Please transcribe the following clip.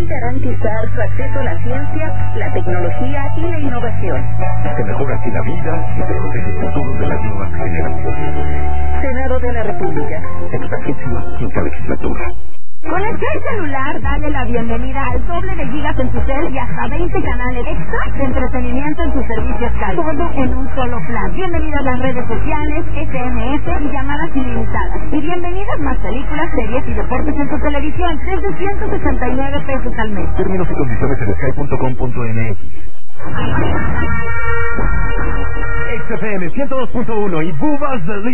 garantizar su acceso a la ciencia, la tecnología y la innovación. Se mejora así la vida y protege el futuro de las nuevas generaciones. Senado de la República. 65ª legislatura. Con el celular, dale la bienvenida al doble de gigas en tu cel y hasta 20 canales extra de entretenimiento en tus servicios Sky. Todo en un solo plan. Bienvenidas las redes sociales, SMS y llamadas ilimitadas. Y bienvenidas más películas, series y deportes en tu televisión desde 169 pesos al mes. Términos y condiciones en sky.com.mx. XFM 102.1 y Bubas